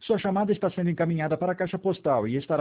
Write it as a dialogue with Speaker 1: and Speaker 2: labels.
Speaker 1: Sua chamada está sendo encaminhada para a caixa postal e estará